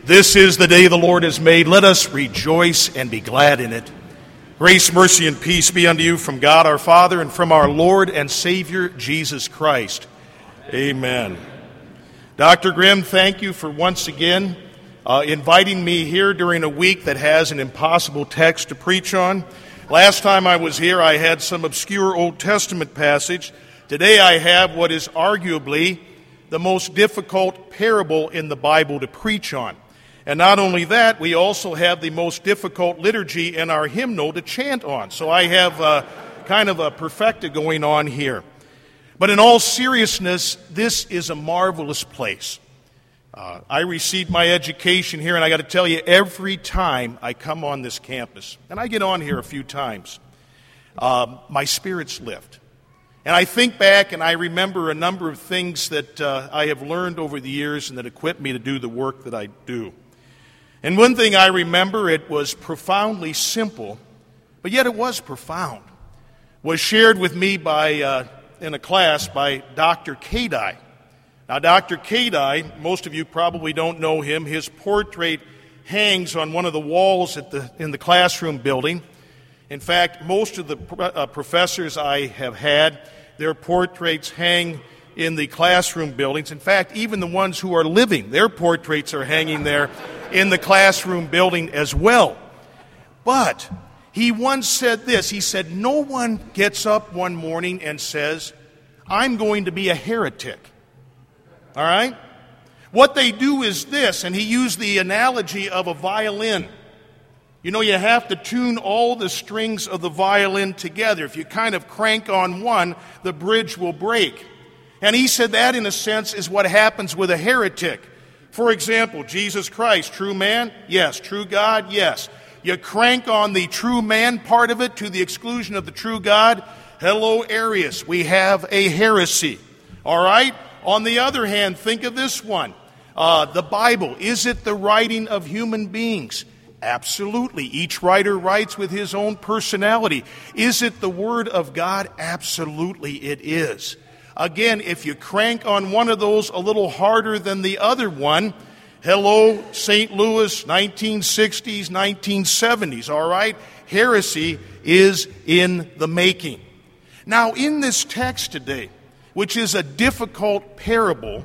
This is the day the Lord has made. Let us rejoice and be glad in it. Grace, mercy, and peace be unto you from God our Father and from our Lord and Savior, Jesus Christ. Amen. Dr. Grimm, thank you for once again inviting me here during a week that has an impossible text to preach on. Last time I was here, I had some obscure Old Testament passage. Today I have what is arguably the most difficult parable in the Bible to preach on. And not only that, we also have the most difficult liturgy in our hymnal to chant on. So I have kind of a perfecta going on here. But in all seriousness, this is a marvelous place. I received my education here, and I got to tell you, every time I come on this campus, and I get on here a few times, my spirits lift. And I think back and I remember a number of things that I have learned over the years and that equip me to do the work that I do. And one thing I remember, it was profoundly simple, but yet it was profound, was shared with me in a class by Dr. Kadai. Now, Dr. Kadai, most of you probably don't know him. His portrait hangs on one of the walls in the classroom building. In fact, most of the professors I have had, their portraits hang in the classroom buildings. In fact, even the ones who are living, their portraits are hanging there in the classroom building as well. But he once said this. He said, no one gets up one morning and says, I'm going to be a heretic. All right? What they do is this, and he used the analogy of a violin. You know, you have to tune all the strings of the violin together. If you kind of crank on one, the bridge will break. And he said that, in a sense, is what happens with a heretic. For example, Jesus Christ, true man? Yes. True God? Yes. You crank on the true man part of it to the exclusion of the true God. Hello, Arius. We have a heresy. All right? On the other hand, think of this one. The Bible, is it the writing of human beings? Absolutely. Each writer writes with his own personality. Is it the Word of God? Absolutely it is. Again, if you crank on one of those a little harder than the other one, hello, St. Louis, 1960s, 1970s, all right? Heresy is in the making. Now, in this text today, which is a difficult parable,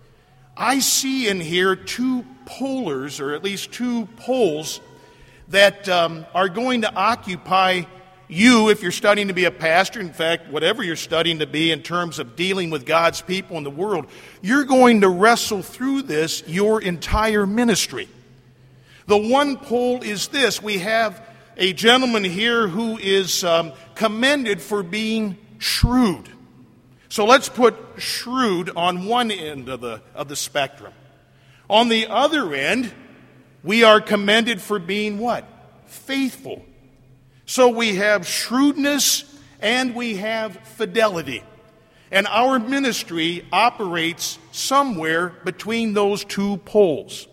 I see in here two polars, or at least two poles, that are going to occupy you, if you're studying to be a pastor, in fact, whatever you're studying to be in terms of dealing with God's people in the world, you're going to wrestle through this your entire ministry. The one pole is this. We have a gentleman here who is commended for being shrewd. So let's put shrewd on one end of the spectrum. On the other end, we are commended for being what? Faithful. So we have shrewdness and we have fidelity. And our ministry operates somewhere between those two poles.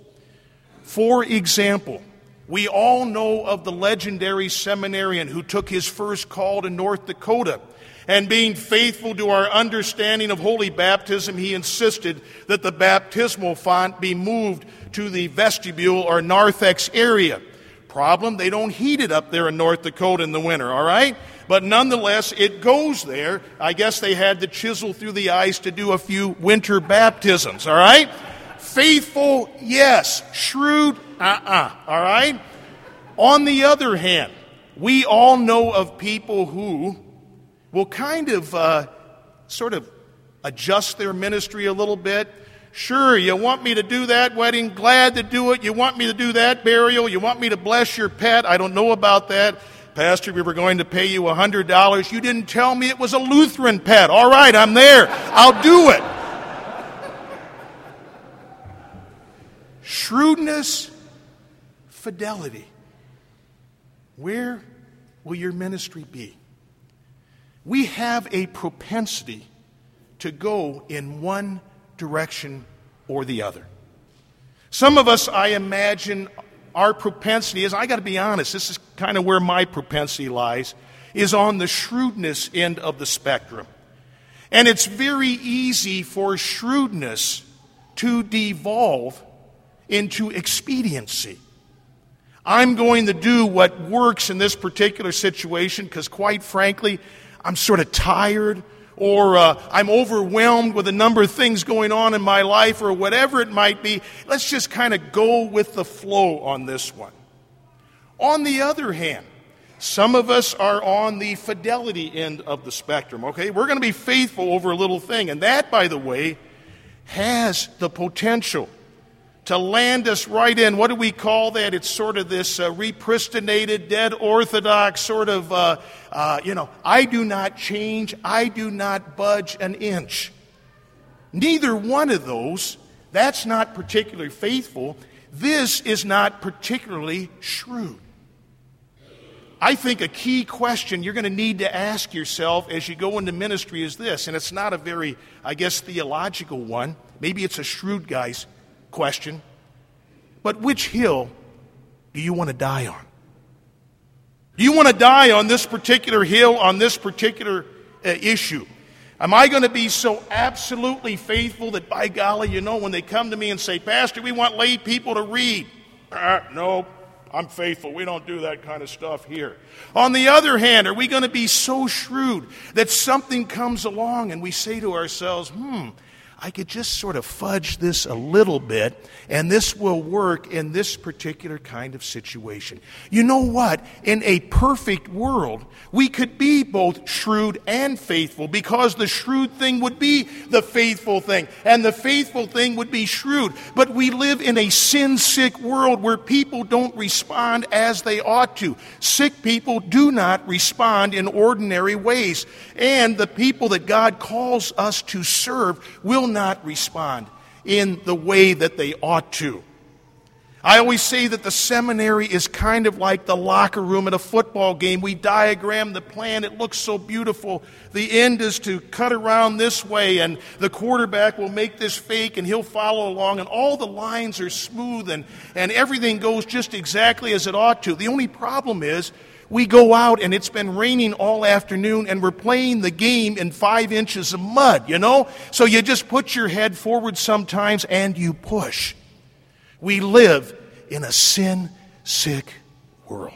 For example, we all know of the legendary seminarian who took his first call to North Dakota. And being faithful to our understanding of holy baptism, he insisted that the baptismal font be moved to the vestibule or narthex area. Problem, they don't heat it up there in North Dakota in the winter, all right? But nonetheless, it goes there. I guess they had to chisel through the ice to do a few winter baptisms, all right? Faithful, yes. Shrewd, all right? On the other hand, we all know of people who will kind of sort of adjust their ministry a little bit. Sure, you want me to do that wedding? Glad to do it. You want me to do that burial? You want me to bless your pet? I don't know about that. Pastor, we were going to pay you $100. You didn't tell me it was a Lutheran pet. All right, I'm there. I'll do it. Shrewdness, fidelity. Where will your ministry be? We have a propensity to go in one direction or the other. Some of us, I imagine, our propensity is, I got to be honest, this is kind of where my propensity lies, is on the shrewdness end of the spectrum. And it's very easy for shrewdness to devolve into expediency. I'm going to do what works in this particular situation because, quite frankly, I'm sort of tired, or I'm overwhelmed with a number of things going on in my life, or whatever it might be. Let's just kind of go with the flow on this one. On the other hand, some of us are on the fidelity end of the spectrum, okay? We're going to be faithful over a little thing. And that, by the way, has the potential to land us right in, what do we call that? It's sort of this repristinated, dead orthodox sort of, I do not change, I do not budge an inch. Neither one of those, that's not particularly faithful. This is not particularly shrewd. I think a key question you're going to need to ask yourself as you go into ministry is this, and it's not a very, theological one. Maybe it's a shrewd guy's question. But which hill do you want to die on? Do you want to die on this particular hill, on this particular issue? Am I going to be so absolutely faithful that, by golly, when they come to me and say, Pastor, we want lay people to read. No, I'm faithful. We don't do that kind of stuff here. On the other hand, are we going to be so shrewd that something comes along and we say to ourselves, I could just sort of fudge this a little bit, and this will work in this particular kind of situation. You know what? In a perfect world, we could be both shrewd and faithful, because the shrewd thing would be the faithful thing, and the faithful thing would be shrewd. But we live in a sin-sick world where people don't respond as they ought to. Sick people do not respond in ordinary ways, and the people that God calls us to serve will not respond in the way that they ought to. I always say that the seminary is kind of like the locker room at a football game. We diagram the plan. It looks so beautiful. The end is to cut around this way, and the quarterback will make this fake, and he'll follow along, and all the lines are smooth, and everything goes just exactly as it ought to. The only problem is we go out and it's been raining all afternoon and we're playing the game in 5 inches of mud, So you just put your head forward sometimes and you push. We live in a sin-sick world.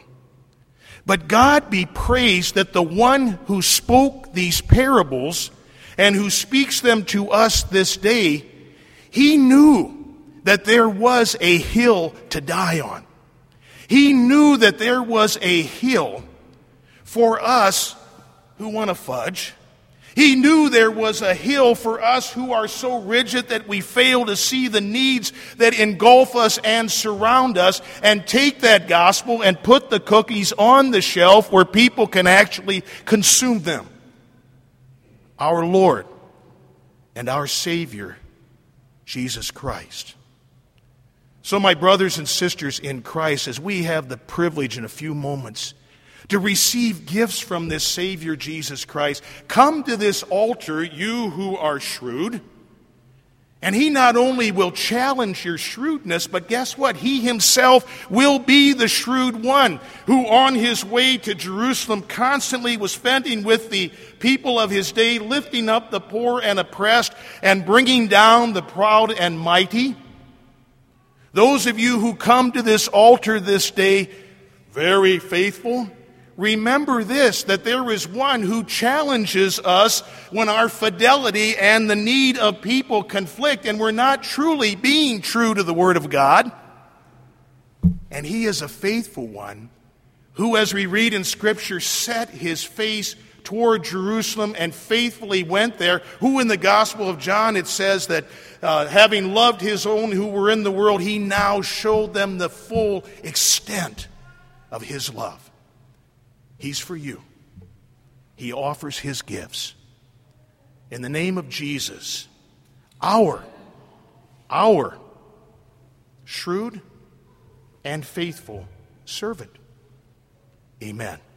But God be praised that the one who spoke these parables and who speaks them to us this day, he knew that there was a hill to die on. He knew that there was a hill for us who want to fudge. He knew there was a hill for us who are so rigid that we fail to see the needs that engulf us and surround us, and take that gospel and put the cookies on the shelf where people can actually consume them. Our Lord and our Savior, Jesus Christ. So, my brothers and sisters in Christ, as we have the privilege in a few moments to receive gifts from this Savior, Jesus Christ, come to this altar, you who are shrewd, and He not only will challenge your shrewdness, but guess what? He Himself will be the shrewd one who on His way to Jerusalem constantly was fending with the people of His day, lifting up the poor and oppressed and bringing down the proud and mighty. Those of you who come to this altar this day, very faithful, remember this, that there is one who challenges us when our fidelity and the need of people conflict and we're not truly being true to the Word of God. And He is a faithful one who, as we read in Scripture, set His face toward Jerusalem and faithfully went there, who in the Gospel of John it says that having loved His own who were in the world, He now showed them the full extent of His love. He's for you. He offers His gifts. In the name of Jesus, our shrewd and faithful servant. Amen.